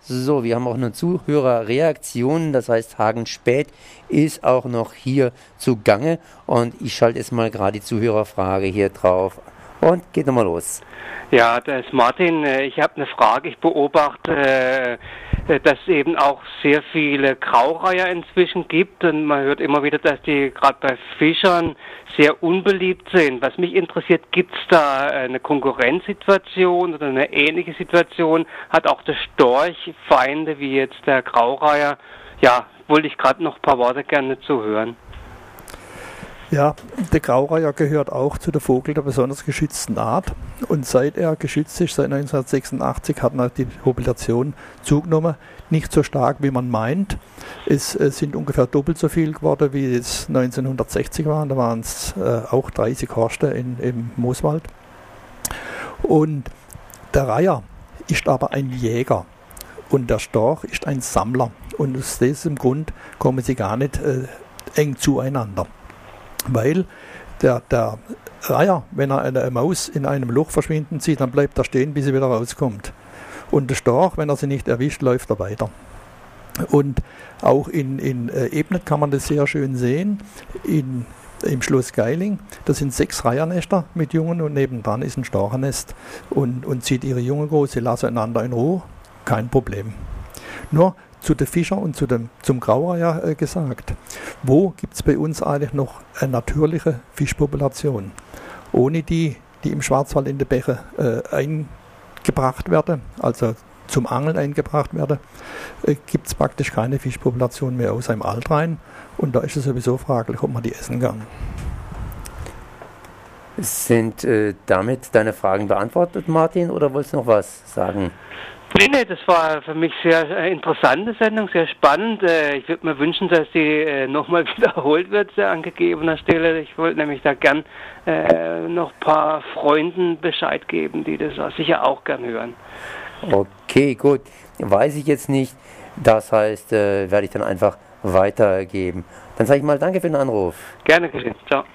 So, wir haben auch eine Zuhörerreaktion, das heißt Hagen Späth ist auch noch hier zugange und ich schalte jetzt mal gerade die Zuhörerfrage hier drauf und geht nochmal los. Ja, das ist Martin. Ich habe eine Frage. Ich beobachte, dass es eben auch sehr viele Graureiher inzwischen gibt und man hört immer wieder, dass die gerade bei Fischern sehr unbeliebt sind. Was mich interessiert, gibt es da eine Konkurrenzsituation oder eine ähnliche Situation? Hat auch der Storch Feinde wie jetzt der Graureiher? Ja, wollte ich gerade noch ein paar Worte gerne zuhören. Ja, der Graureiher gehört auch zu der Vogel der besonders geschützten Art und seit er geschützt ist, seit 1986, hat die Population zugenommen, nicht so stark wie man meint. Es sind ungefähr doppelt so viel geworden wie es 1960 waren, da waren es auch 30 Horste im Mooswald. Und der Reiher ist aber ein Jäger und der Storch ist ein Sammler und aus diesem Grund kommen sie gar nicht eng zueinander. Weil der Reiher, wenn er eine Maus in einem Loch verschwinden sieht, dann bleibt er stehen, bis sie wieder rauskommt. Und der Storch, wenn er sie nicht erwischt, läuft er weiter. Und auch in Ebnet kann man das sehr schön sehen. Im Schloss Geiling, da sind 6 Reihernester mit Jungen und nebendran ist ein Storchennest und zieht ihre Jungen groß, sie lassen einander in Ruhe, kein Problem. Nur zu den Fischern und zum Graureiher gesagt, wo gibt es bei uns eigentlich noch eine natürliche Fischpopulation? Ohne die im Schwarzwald in die Bäche eingebracht werden, also zum Angeln eingebracht werden, gibt es praktisch keine Fischpopulation mehr außer im Altrhein und da ist es sowieso fraglich, ob man die essen kann. Sind damit deine Fragen beantwortet, Martin, oder wolltest du noch was sagen? Nee, das war für mich sehr interessante Sendung, sehr spannend. Ich würde mir wünschen, dass die nochmal wiederholt wird an gegebener Stelle. Ich wollte nämlich da gern noch ein paar Freunden Bescheid geben, die das sicher auch gern hören. Okay, gut. Weiß ich jetzt nicht. Das heißt, werde ich dann einfach weitergeben. Dann sage ich mal danke für den Anruf. Gerne geschehen. Ciao.